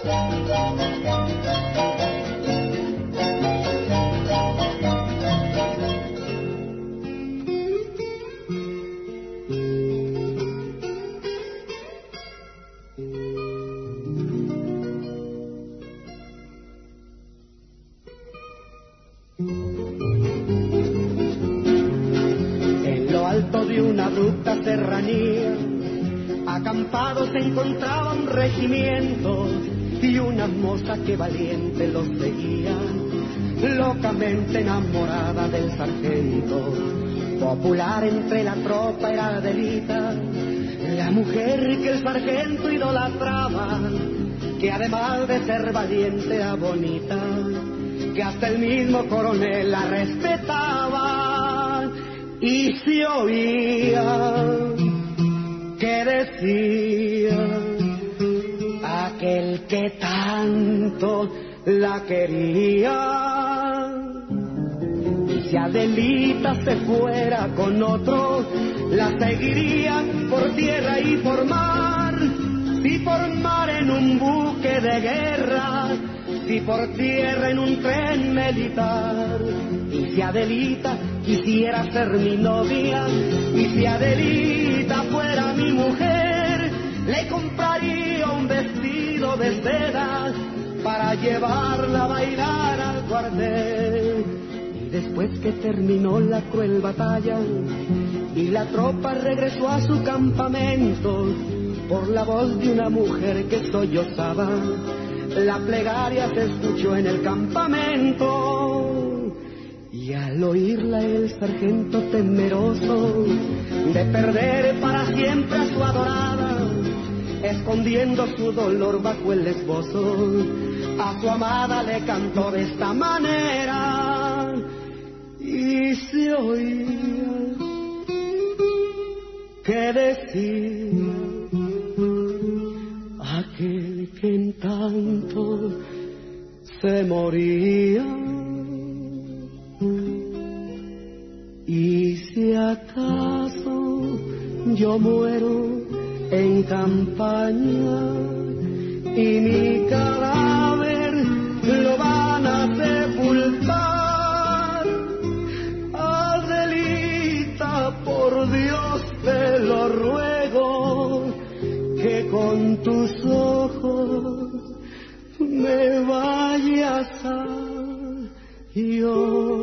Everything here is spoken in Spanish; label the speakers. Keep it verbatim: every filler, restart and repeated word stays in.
Speaker 1: Abrupta serranía, acampados se encontraban regimientos y una moza que valiente los seguía, locamente enamorada del sargento. Popular entre la tropa era Adelita, la mujer que el sargento idolatraba, que además de ser valiente era bonita, que hasta el mismo coronel la respetaba. Y se oía que decía aquel que tanto la quería, y si Adelita se fuera con otro, la seguirían por tierra y por mar, si por mar en un buque de guerra, si por tierra en un tren militar. Y si Adelita quisiera ser mi novia, y si Adelita fuera mi mujer, le compraría un vestido de seda para llevarla a bailar al cuartel. Y después que terminó la cruel batalla y la tropa regresó a su campamento, por la voz de una mujer que sollozaba, la plegaria se escuchó en el campamento. Y al oírla el sargento, temeroso de perder para siempre a su adorada, escondiendo su dolor bajo el esbozo, a su amada le cantó de esta manera. Y se oía que decía aquel que en tanto se moría. Y si acaso yo muero en campaña y mi cadáver lo van a sepultar, Adelita, por Dios te lo ruego, que con tus ojos me vayas a llorar.